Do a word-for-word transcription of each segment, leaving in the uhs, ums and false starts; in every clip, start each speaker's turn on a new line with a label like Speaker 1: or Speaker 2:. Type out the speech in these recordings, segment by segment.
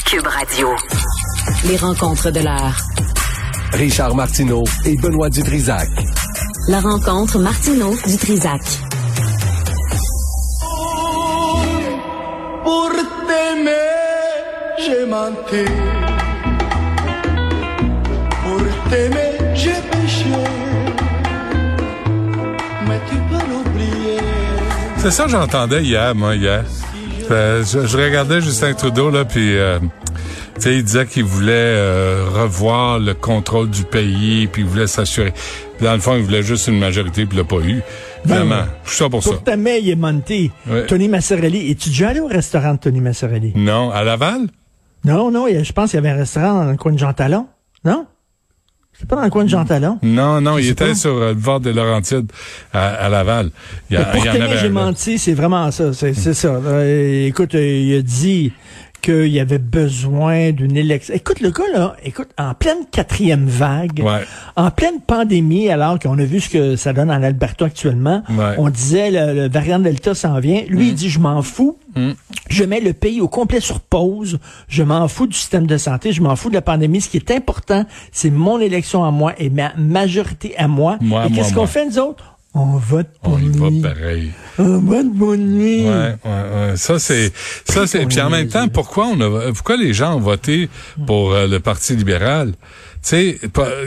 Speaker 1: Cube Radio.
Speaker 2: Les rencontres de l'heure.
Speaker 3: Richard Martineau et Benoît Dutrisac.
Speaker 2: La rencontre Martineau-Dutrisac.
Speaker 4: Pour t'aimer, j'ai menti. Pour t'aimer, j'ai péché. Mais tu peux l'oublier.
Speaker 5: C'est ça que j'entendais hier, moi, hier. Euh, je, je regardais Justin Trudeau, là, puis euh, tu sais, il disait qu'il voulait euh, revoir le contrôle du pays, puis il voulait s'assurer. Dans le fond, il voulait juste une majorité, puis il l'a pas eu. Vraiment, ben, je suis ça pour, pour ça.
Speaker 6: Pour t'aimer, il est monté. Ouais. Tony Massarelli. Es-tu déjà allé au restaurant de Tony Massarelli?
Speaker 5: Non. À Laval?
Speaker 6: Non, non, je pense qu'il y avait un restaurant dans le coin de Jean Talon. Non? C'est pas dans le coin de Jean Talon?
Speaker 5: Non, non, il était pas. Sur le bord des Laurentides à, à Laval. Il y, a,
Speaker 6: pour
Speaker 5: il y en
Speaker 6: t'aimer,
Speaker 5: avait
Speaker 6: j'ai menti, c'est vraiment ça. C'est, c'est ça. Euh, écoute, euh, il a dit qu'il y avait besoin d'une élection. Écoute, le gars, là, écoute, en pleine quatrième vague,
Speaker 5: ouais.
Speaker 6: en pleine pandémie, alors qu'on a vu ce que ça donne en Alberta actuellement, ouais. on disait le, le variant Delta s'en vient. Lui, mm. il dit, je m'en fous. Mm. Je mets le pays au complet sur pause. Je m'en fous du système de santé. Je m'en fous de la pandémie. Ce qui est important, c'est mon élection à moi et ma majorité à moi.
Speaker 5: moi
Speaker 6: et
Speaker 5: moi,
Speaker 6: qu'est-ce
Speaker 5: moi.
Speaker 6: qu'on fait, nous autres? On vote pour
Speaker 5: On y
Speaker 6: lui.
Speaker 5: va pareil.
Speaker 6: On vote pour lui.
Speaker 5: Ouais, ouais, ouais. Ça, c'est, ça, c'est, puis en même temps, pourquoi on a, pourquoi les gens ont voté pour euh, le Parti libéral? Tu sais,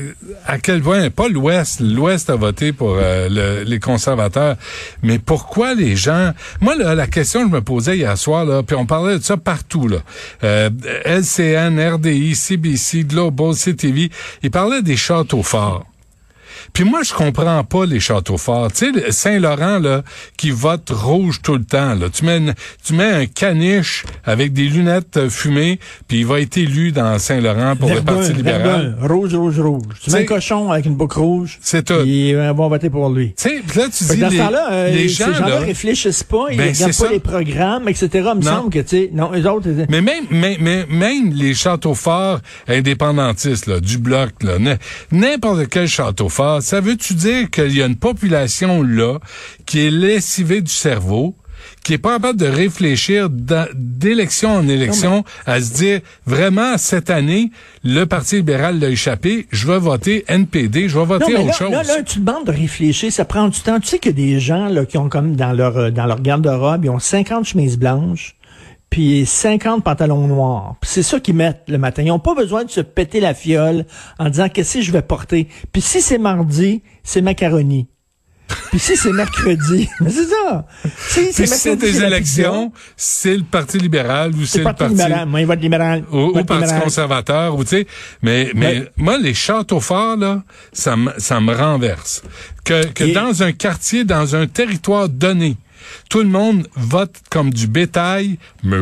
Speaker 5: à quel point, pas l'Ouest, l'Ouest a voté pour euh, le, les conservateurs, mais pourquoi les gens... Moi, là, la question que je me posais hier soir, là, puis on parlait de ça partout, là. Euh, L C N, R D I, C B C, Global, C T V, ils parlaient des châteaux forts. Puis moi, je comprends pas les châteaux forts. Tu sais, Saint-Laurent, là, qui vote rouge tout le temps, là. Tu mets, une, tu mets un caniche avec des lunettes fumées, puis il va être élu dans Saint-Laurent pour Verdun, le Parti libéral.
Speaker 6: Verdun, rouge, rouge, rouge. Tu
Speaker 5: T'sais,
Speaker 6: mets un cochon avec une boucle rouge.
Speaker 5: C'est tout.
Speaker 6: Ils euh, vont voter pour lui.
Speaker 5: Tu sais, là, tu
Speaker 6: fait
Speaker 5: dis,
Speaker 6: dans
Speaker 5: les,
Speaker 6: ce temps-là, euh,
Speaker 5: les
Speaker 6: gens,
Speaker 5: gens,
Speaker 6: ces gens-là
Speaker 5: là,
Speaker 6: réfléchissent pas, ils
Speaker 5: ben,
Speaker 6: regardent pas
Speaker 5: ça.
Speaker 6: les programmes, et cetera. Il me
Speaker 5: non.
Speaker 6: semble que, tu sais, non, eux autres...
Speaker 5: Mais même, mais, mais, même les châteaux forts indépendantistes, là, du Bloc, là, n'importe quel château fort, ça veut-tu dire qu'il y a une population là qui est lessivée du cerveau, qui est pas capable de réfléchir d'élection en élection non, mais... à se dire vraiment cette année le Parti libéral l'a échappé, je vais voter N P D, je vais voter
Speaker 6: non,
Speaker 5: autre
Speaker 6: là,
Speaker 5: chose.
Speaker 6: Là, là, tu demandes de réfléchir, ça prend du temps. Tu sais qu'il y a des gens là qui ont comme dans leur dans leur garde-robe, ils ont cinquante chemises blanches. Puis cinquante pantalons noirs. Puis c'est ça qu'ils mettent le matin. Ils n'ont pas besoin de se péter la fiole en disant qu'est-ce que je vais porter. Puis si c'est mardi, c'est macaroni. Puis si c'est mercredi, mais c'est ça. Si
Speaker 5: c'est, si c'est des élections, c'est le Parti libéral ou c'est, c'est le Parti
Speaker 6: libéral. Moi, il vote libéral.
Speaker 5: Ou le Parti libéral. Conservateur, ou tu sais. Mais, mais, mais moi, les châteaux forts, là, ça me, ça me renverse. Que, que Et... dans un quartier, dans un territoire donné, tout le monde vote comme du bétail.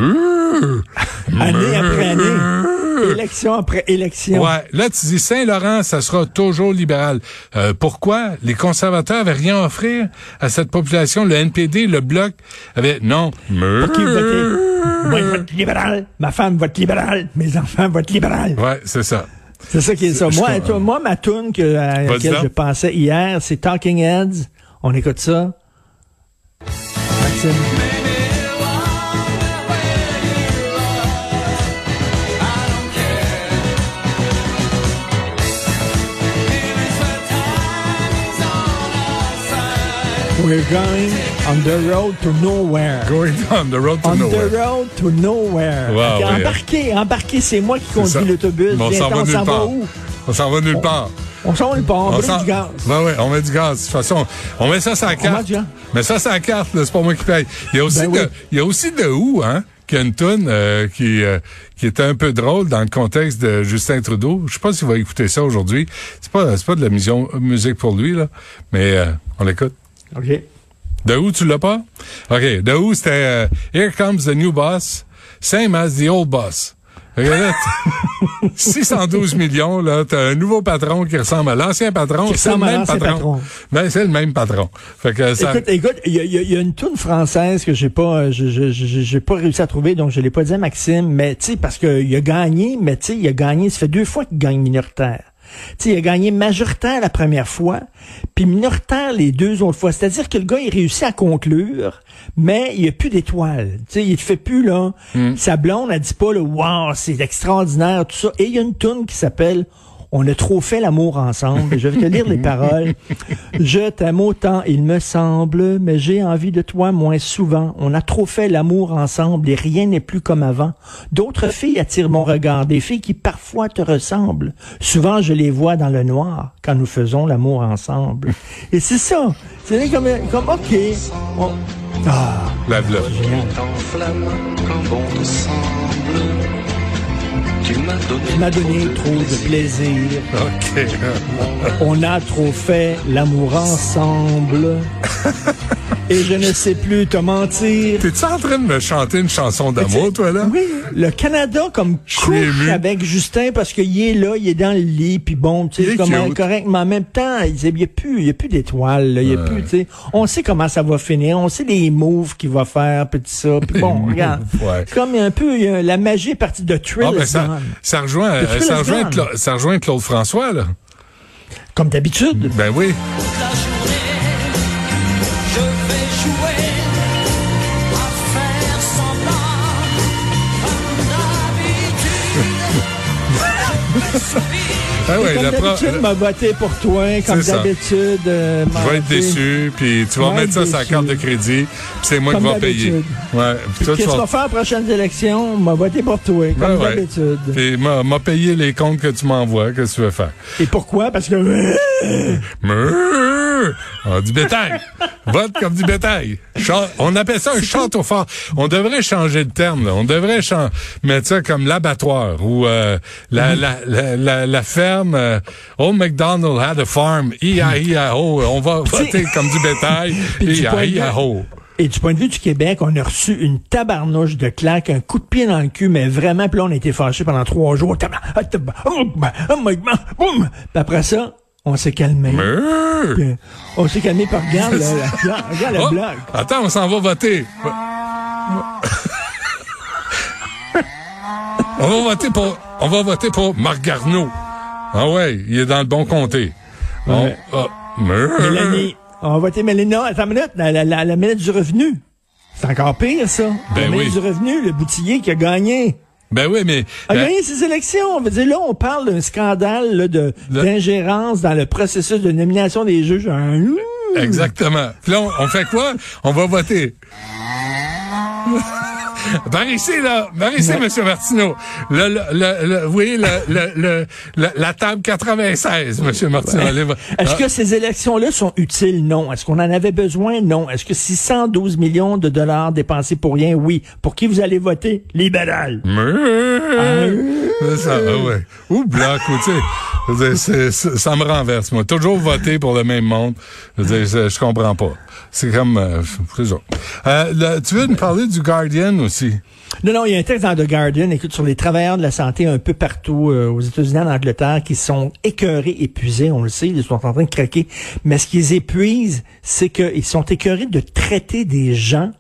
Speaker 5: Meuh,
Speaker 6: année meuh, après année. Élection après élection.
Speaker 5: Ouais. Là, tu dis Saint-Laurent, ça sera toujours libéral. Euh, pourquoi? Les conservateurs avaient rien à offrir à cette population. Le N P D, le Bloc, avait, non. Meuh,
Speaker 6: pour qui voter? Moi, je vote libéral. Ma femme vote libéral. Mes enfants votent libéral.
Speaker 5: Ouais, c'est ça.
Speaker 6: C'est ça qui est ça. Moi, toi, moi, ma toune que, à laquelle je pensais hier, c'est Talking Heads. On écoute ça. Maxime. We're going on the road to nowhere.
Speaker 5: Going on the road to
Speaker 6: on
Speaker 5: nowhere.
Speaker 6: On the road to nowhere.
Speaker 5: Wow,
Speaker 6: okay,
Speaker 5: oui,
Speaker 6: embarquez, embarquez, c'est moi qui conduis l'autobus.
Speaker 5: On s'en va nulle part. Où? On s'en va nulle
Speaker 6: on,
Speaker 5: part.
Speaker 6: On s'en va nulle part, on, on brûle du gaz.
Speaker 5: Ben oui, on met du gaz. De toute façon, on met ça sur la carte. Mais ça, c'est la carte, là, c'est pas moi qui paye. Il y a aussi, ben de, oui. il y a aussi de où, hein? Qu'il y a une toune euh, qui, euh, qui était un peu drôle dans le contexte de Justin Trudeau. Je sais pas s'il va écouter ça aujourd'hui. C'est pas, c'est pas de la mission, musique pour lui, là. Mais euh, on l'écoute.
Speaker 6: OK.
Speaker 5: De où tu l'as pas? OK. De où c'était euh, Here comes the new boss, same as the old boss. Regarde, six cent douze millions, là, t'as un nouveau patron qui ressemble à l'ancien patron,
Speaker 6: qui
Speaker 5: c'est le même patron.
Speaker 6: patron.
Speaker 5: Ben, c'est le même patron. Fait que ça...
Speaker 6: Écoute, écoute, il y a, y a une toune française que j'ai pas, je, je, je, j'ai pas réussi à trouver, donc je l'ai pas dit à Maxime, mais tu sais, parce que il a gagné, mais tu sais, il a gagné, ça fait deux fois qu'il gagne minoritaire. Tu sais, il a gagné majoritaire la première fois, puis minoritaire les deux autres fois. C'est-à-dire que le gars, il réussit à conclure, mais il n'y a plus d'étoiles. Tu sais, il ne fait plus, là. Mm. Sa blonde, elle dit pas, là, wow, c'est extraordinaire, tout ça. Et il y a une toune qui s'appelle On a trop fait l'amour ensemble. Je vais te lire les paroles. Je t'aime autant, il me semble, mais j'ai envie de toi moins souvent. On a trop fait l'amour ensemble et rien n'est plus comme avant. D'autres filles attirent mon regard, des filles qui parfois te ressemblent. Souvent, je les vois dans le noir quand nous faisons l'amour ensemble. Et c'est ça. C'est comme, comme OK. On... Ah,
Speaker 5: la bloc.
Speaker 4: Tu m'as donné,
Speaker 6: tu m'as donné trop de plaisir.
Speaker 5: OK.
Speaker 6: On a trop fait l'amour ensemble. Et je ne sais plus te mentir.
Speaker 5: T'es-tu en train de me chanter une chanson d'amour, toi, là?
Speaker 6: Oui. Le Canada, comme couche avec Justin, parce qu'il est là, il est dans le lit, puis bon, tu sais, comme correct, mais en même temps, il n'y a plus, il y a plus d'étoiles, il y a ouais. plus, tu sais. On sait comment ça va finir, on sait les moves qu'il va faire, puis tout ça. Puis bon, regarde. Ouais. C'est comme un peu, euh, la magie est partie de Thrill. Ah, ben
Speaker 5: ça, ça rejoint, euh, ça rejoint, Cla- ça rejoint Claude François, là.
Speaker 6: Comme d'habitude.
Speaker 5: Ben oui. Ah ouais,
Speaker 6: comme d'habitude, pro... m'a voté pour toi, comme d'habitude. Euh,
Speaker 5: je vais être déçu, puis tu vas mettre ça sur la carte de crédit, puis c'est moi comme qui vais payer. Ouais.
Speaker 6: Qu'est-ce que tu vas faire aux prochaines élections? M'a voté pour toi, comme ouais, d'habitude.
Speaker 5: Puis m'a, m'a payé les comptes que tu m'envoies, que tu veux faire.
Speaker 6: Et pourquoi? Parce que...
Speaker 5: Ah, du bétail. Vote comme du bétail. Chant, on appelle ça un château fort. On devrait changer de terme, là. On devrait chan- mettre ça comme l'abattoir ou euh, la, mm-hmm. la, la, la, la ferme. Euh, Old MacDonald had a farm. I A I A O. On va voter comme du bétail. I A I A O.
Speaker 6: Et du point de vue du Québec, on a reçu une tabarnouche de claques, un coup de pied dans le cul, mais vraiment, puis là, on a été fâchés pendant trois jours. Puis après ça, on s'est calmé. Puis, on s'est calmé par regarde, là, la, regarde la
Speaker 5: oh,
Speaker 6: blague.
Speaker 5: Attends, on s'en va voter. on va voter pour, on va voter pour Marc Garneau. Ah ouais, il est dans le bon comté.
Speaker 6: Ouais. On, oh, Mélanie. On va voter Mélina. Attends une minute, la, la, la, la minute du revenu. C'est encore pire, ça.
Speaker 5: Ben
Speaker 6: la minute
Speaker 5: oui.
Speaker 6: du revenu, le boutillier qui a gagné.
Speaker 5: Ben oui, mais...
Speaker 6: A
Speaker 5: ben,
Speaker 6: gagné ses élections. On veut dire, là, on parle d'un scandale là, de, le... d'ingérence dans le processus de nomination des juges.
Speaker 5: Exactement. Puis là, on, on fait quoi? On va voter. Par ici, là, par ici, M. Martineau. Le, le, le, le, vous voyez, le, le, le, le, la table quatre-vingt-seize, M. Martineau.
Speaker 6: Ouais. Est-ce que ces élections-là sont utiles? Non. Est-ce qu'on en avait besoin? Non. Est-ce que six cent douze millions de dollars dépensés pour rien? Oui. Pour qui vous allez voter? Libéral.
Speaker 5: Ah, c'est ça, ouais. Ou bloc, ou tu sais. C'est, c'est, ça me renverse, moi. Toujours voter pour le même monde. Je veux dire, je comprends pas. C'est comme... Euh, c'est ça. Euh, le, tu veux nous parler du Guardian aussi?
Speaker 6: Non, non, il y a un texte dans The Guardian, écoute, sur les travailleurs de la santé un peu partout euh, aux États-Unis, en Angleterre, qui sont écœurés, épuisés, on le sait, ils sont en train de craquer. Mais ce qui les épuise, c'est qu'ils sont écœurés de traiter des gens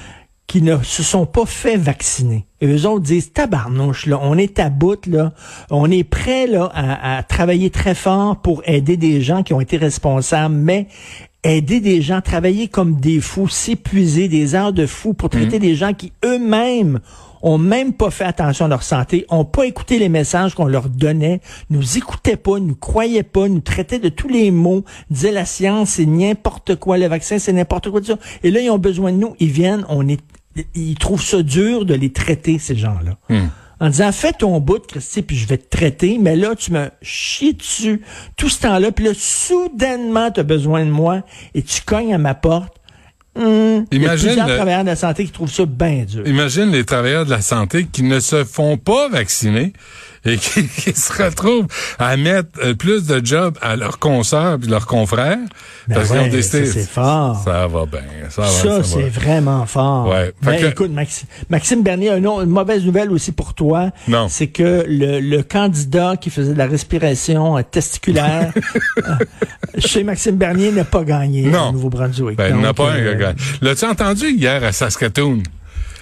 Speaker 6: qui ne se sont pas fait vacciner. Et eux autres disent, tabarnouche, là, on est à bout, là, on est prêt là à, à travailler très fort pour aider des gens qui ont été responsables, mais aider des gens, travailler comme des fous, s'épuiser des heures de fous pour traiter mmh. des gens qui eux-mêmes ont même pas fait attention à leur santé, ont pas écouté les messages qu'on leur donnait, nous écoutaient pas, nous croyaient pas, nous traitaient de tous les mots, disaient la science c'est n'importe quoi, le vaccin c'est n'importe quoi, tout ça. Et là ils ont besoin de nous, ils viennent, on est, ils trouvent ça dur de les traiter ces gens-là. Mmh. En disant, fais ton bout, Christy, puis je vais te traiter, mais là, tu me chies dessus tout ce temps-là, puis là, soudainement, tu as besoin de moi, et tu cognes à ma porte. Hum, il y a plusieurs le... travailleurs de la santé qui trouvent ça bien dur.
Speaker 5: Imagine les travailleurs de la santé qui ne se font pas vacciner et qui, qui se retrouvent à mettre plus de jobs à leurs consoeurs puis leurs confrères
Speaker 6: ben
Speaker 5: parce
Speaker 6: ouais,
Speaker 5: qu'ils ont décidé.
Speaker 6: Ça, c'est fort.
Speaker 5: Ça va bien. Ça, va,
Speaker 6: ça,
Speaker 5: ça
Speaker 6: c'est
Speaker 5: va.
Speaker 6: vraiment fort.
Speaker 5: Ouais.
Speaker 6: Ben,
Speaker 5: que...
Speaker 6: écoute, Maxime, Maxime Bernier, un autre, une mauvaise nouvelle aussi pour toi.
Speaker 5: Non.
Speaker 6: C'est que le, le candidat qui faisait de la respiration euh, testiculaire euh, chez Maxime Bernier n'a pas gagné
Speaker 5: non.
Speaker 6: au Nouveau-Brunswick.
Speaker 5: Ben, il n'a pas
Speaker 6: euh,
Speaker 5: un gagné. L'as-tu entendu hier à Saskatoon?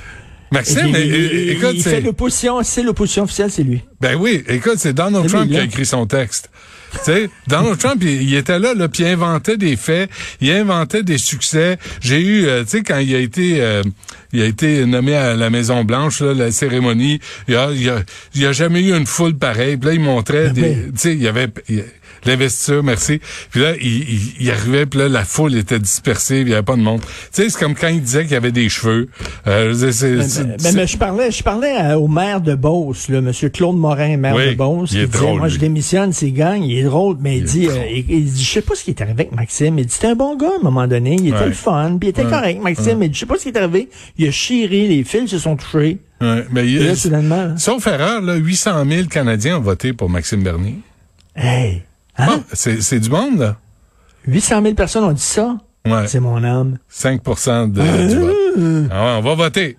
Speaker 5: Maxime,
Speaker 6: il,
Speaker 5: mais,
Speaker 6: il,
Speaker 5: écoute,
Speaker 6: il
Speaker 5: c'est...
Speaker 6: fait l'opposition, c'est l'opposition officielle, c'est lui.
Speaker 5: Ben oui, écoute, c'est Donald
Speaker 6: C'est
Speaker 5: Trump
Speaker 6: lui,
Speaker 5: qui a
Speaker 6: là.
Speaker 5: écrit son texte. Tu sais, Donald Trump, il, il était là, là, puis il inventait des faits, il inventait des succès. J'ai eu, euh, tu sais, quand il a été, euh, il a été nommé à la Maison Blanche, là, la cérémonie, il y a, il y a, il y a jamais eu une foule pareille. Puis là, il montrait
Speaker 6: Ben
Speaker 5: des,
Speaker 6: oui.
Speaker 5: tu sais, il y avait il, l'investiture, merci. Puis là, il, il, il arrivait, puis là, la foule était dispersée, il y avait pas de monde. Tu sais, c'est comme quand il disait qu'il y avait des cheveux. Euh, c'est, c'est,
Speaker 6: Ben,
Speaker 5: c'est,
Speaker 6: ben,
Speaker 5: c'est...
Speaker 6: mais je parlais, je parlais à- au maire de Beauce, là, Monsieur Claude Morin, maire
Speaker 5: Oui,
Speaker 6: de Beauce,
Speaker 5: il
Speaker 6: qui
Speaker 5: est
Speaker 6: disait,
Speaker 5: drôle,
Speaker 6: moi,
Speaker 5: lui.
Speaker 6: je démissionne, c'est gang, il est drôle, mais il,
Speaker 5: Il est
Speaker 6: dit,
Speaker 5: drôle.
Speaker 6: euh, il, il dit, je sais pas ce qui est arrivé avec Maxime. Il dit, c'était un bon gars, à un moment donné, il était
Speaker 5: Ouais.
Speaker 6: le fun, puis il était
Speaker 5: Ouais.
Speaker 6: correct, Maxime, mais je sais pas ce qui est arrivé. Il a chiré, les fils se sont touchés.
Speaker 5: Ouais, mais il,
Speaker 6: Et là, soudainement, là,
Speaker 5: sauf erreur, là, huit cent mille Canadiens ont voté pour Maxime Bernier.
Speaker 6: hey, hein?
Speaker 5: Bon, c'est, c'est du monde, là.
Speaker 6: huit cent mille personnes ont dit ça?
Speaker 5: Ouais.
Speaker 6: C'est mon âme.
Speaker 5: cinq pour cent de, du vote. Ah ouais, on va voter.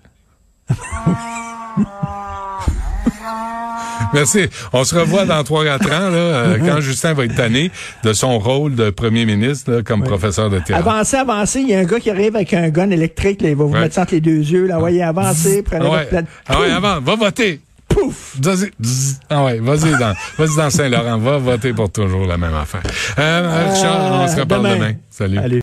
Speaker 5: Merci. On se revoit dans trois quatre ans, là, euh, quand Justin va être tanné de son rôle de premier ministre, là, comme professeur de théâtre.
Speaker 6: Avancez, avancez, il y a un gars qui arrive avec un gun électrique, là, il va vous
Speaker 5: Ouais.
Speaker 6: mettre ça entre les deux yeux, là, voyez, avancez, prenez
Speaker 5: Ah
Speaker 6: votre
Speaker 5: ouais.
Speaker 6: plan.
Speaker 5: Ah ouais, avant, va voter.
Speaker 6: Pouf!
Speaker 5: Vas-y. Zzz. Ah ouais, vas-y dans, vas-y dans Saint-Laurent, va voter pour toujours la même affaire. Euh, Richard, on se reparle
Speaker 6: demain.
Speaker 5: demain. Salut.
Speaker 6: Allez.